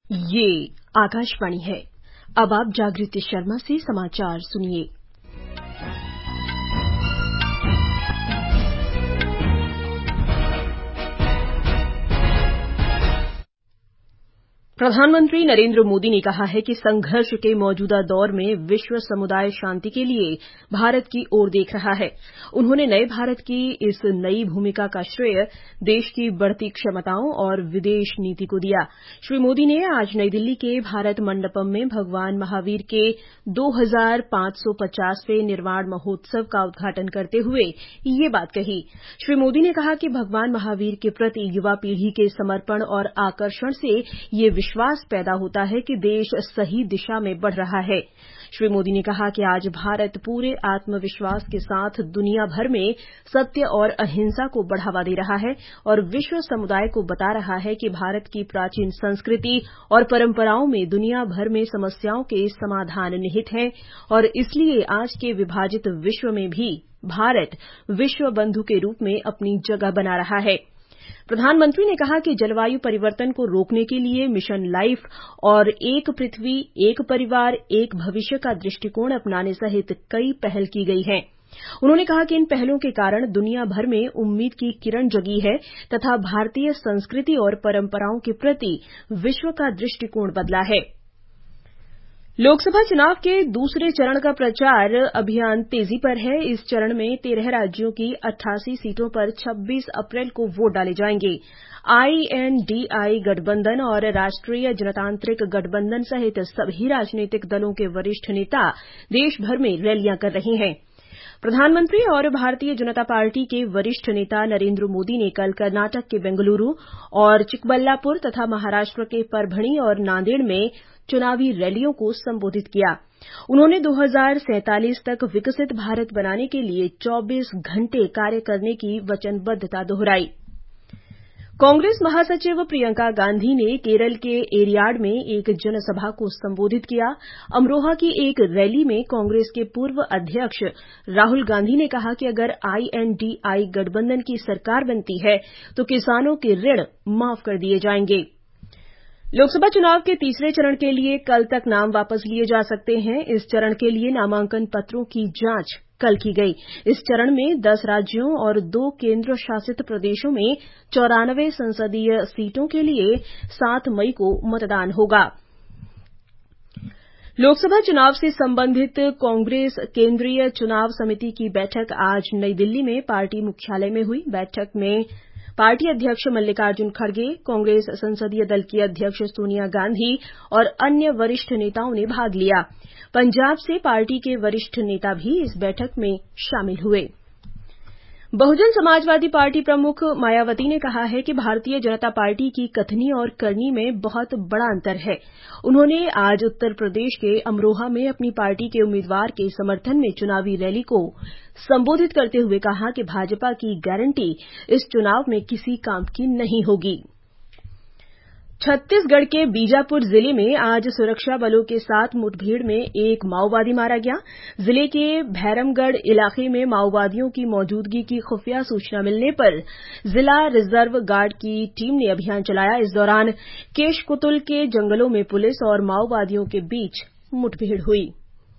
ये आकाशवाणी है। अब आप जागृति शर्मा से समाचार सुनिए। प्रधानमंत्री नरेंद्र मोदी ने कहा है कि संघर्ष के मौजूदा दौर में विश्व समुदाय शांति के लिए भारत की ओर देख रहा है। उन्होंने नए भारत की इस नई भूमिका का श्रेय देश की बढ़ती क्षमताओं और विदेश नीति को दिया। श्री मोदी ने आज नई दिल्ली के भारत मंडपम में भगवान महावीर के 2550वें निर्वाण महोत्सव का उद्घाटन करते हुए ये बात कही। श्री मोदी ने कहा कि भगवान महावीर के प्रति युवा पीढ़ी के समर्पण और आकर्षण से ये विश्वास पैदा होता है कि देश सही दिशा में बढ़ रहा है। श्री मोदी ने कहा कि आज भारत पूरे आत्मविश्वास के साथ दुनिया भर में सत्य और अहिंसा को बढ़ावा दे रहा है और विश्व समुदाय को बता रहा है कि भारत की प्राचीन संस्कृति और परंपराओं में दुनिया भर में समस्याओं के समाधान निहित हैं और इसलिए आज के विभाजित विश्व में भी भारत विश्व बंधु के रूप में अपनी जगह बना रहा है। प्रधानमंत्री ने कहा कि जलवायु परिवर्तन को रोकने के लिए मिशन लाइफ और एक पृथ्वी एक परिवार एक भविष्य का दृष्टिकोण अपनाने सहित कई पहल की गई हैं। उन्होंने कहा कि इन पहलों के कारण दुनिया भर में उम्मीद की किरण जगी है तथा भारतीय संस्कृति और परंपराओं के प्रति विश्व का दृष्टिकोण बदला है। लोकसभा चुनाव के दूसरे चरण का प्रचार अभियान तेजी पर है। इस चरण में 13 राज्यों की 88 सीटों पर 26 अप्रैल को वोट डाले जाएंगे। INDI गठबंधन और राष्ट्रीय जनतांत्रिक गठबंधन सहित सभी राजनीतिक दलों के वरिष्ठ नेता देश भर में रैलियां कर रहे हैं। प्रधानमंत्री और भारतीय जनता पार्टी के वरिष्ठ नेता नरेंद्र मोदी ने कल कर्नाटक के बेंगलुरू और चिकबल्लापुर तथा महाराष्ट्र के परभणी और नांदेड़ में चुनावी रैलियों को संबोधित किया। उन्होंने 2047 तक विकसित भारत बनाने के लिए 24 घंटे कार्य करने की वचनबद्धता दोहराई। कांग्रेस महासचिव प्रियंका गांधी ने केरल के एरियाड में एक जनसभा को संबोधित किया। अमरोहा की एक रैली में कांग्रेस के पूर्व अध्यक्ष राहुल गांधी ने कहा कि अगर INDI गठबंधन की सरकार बनती है तो किसानों के ऋण माफ कर दिए जाएंगे। लोकसभा चुनाव के तीसरे चरण के लिए कल तक नाम वापस लिए जा सकते हैं। इस चरण के लिए नामांकन पत्रों की जांच कल की गई। इस चरण में 10 राज्यों और 2 केंद्र शासित प्रदेशों में 94 संसदीय सीटों के लिए 7 मई को मतदान होगा। लोकसभा चुनाव से संबंधित कांग्रेस केंद्रीय चुनाव समिति की बैठक आज नई दिल्ली में पार्टी मुख्यालय में हुई। बैठक में पार्टी अध्यक्ष मल्लिकार्जुन खड़गे, कांग्रेस संसदीय दल की अध्यक्ष सोनिया गांधी और अन्य वरिष्ठ नेताओं ने भाग लिया। पंजाब से पार्टी के वरिष्ठ नेता भी इस बैठक में शामिल हुए। बहुजन समाजवादी पार्टी प्रमुख मायावती ने कहा है कि भारतीय जनता पार्टी की कथनी और करनी में बहुत बड़ा अंतर है। उन्होंने आज उत्तर प्रदेश के अमरोहा में अपनी पार्टी के उम्मीदवार के समर्थन में चुनावी रैली को संबोधित करते हुए कहा कि भाजपा की गारंटी इस चुनाव में किसी काम की नहीं होगी। छत्तीसगढ़ के बीजापुर जिले में आज सुरक्षा बलों के साथ मुठभेड़ में एक माओवादी मारा गया। जिले के भैरमगढ़ इलाके में माओवादियों की मौजूदगी की खुफिया सूचना मिलने पर जिला रिजर्व गार्ड की टीम ने अभियान चलाया। इस दौरान केशकुतुल के जंगलों में पुलिस और माओवादियों के बीच मुठभेड़ हुई।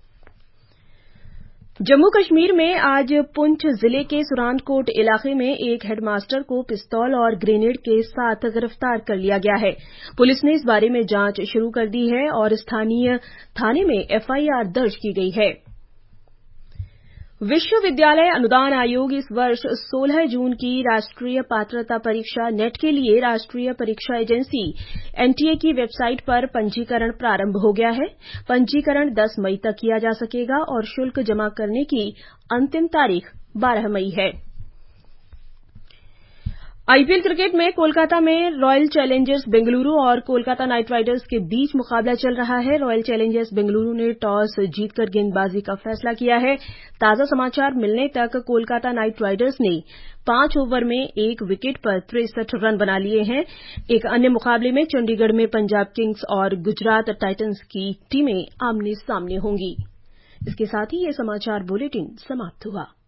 जम्मू कश्मीर में आज पुंछ जिले के सुरानकोट इलाके में एक हेडमास्टर को पिस्तौल और ग्रेनेड के साथ गिरफ्तार कर लिया गया है। पुलिस ने इस बारे में जांच शुरू कर दी है और स्थानीय थाने में FIR दर्ज की गई है। विश्वविद्यालय अनुदान आयोग इस वर्ष 16 जून की राष्ट्रीय पात्रता परीक्षा नेट के लिए राष्ट्रीय परीक्षा एजेंसी NTA की वेबसाइट पर पंजीकरण प्रारंभ हो गया है। पंजीकरण 10 मई तक किया जा सकेगा और शुल्क जमा करने की अंतिम तारीख 12 मई है। IPL क्रिकेट में कोलकाता में रॉयल चैलेंजर्स बेंगलुरू और कोलकाता नाइट राइडर्स के बीच मुकाबला चल रहा है। रॉयल चैलेंजर्स बेंगलुरू ने टॉस जीतकर गेंदबाजी का फैसला किया है। ताजा समाचार मिलने तक कोलकाता नाइट राइडर्स ने 5 ओवर में 1 विकेट पर 63 रन बना लिए हैं। एक अन्य मुकाबले में चंडीगढ़ में पंजाब किंग्स और गुजरात टाइटंस की टीमें आमने सामने होंगी। इसके साथ ही ये समाचार बुलेटिन समाप्त हुआ।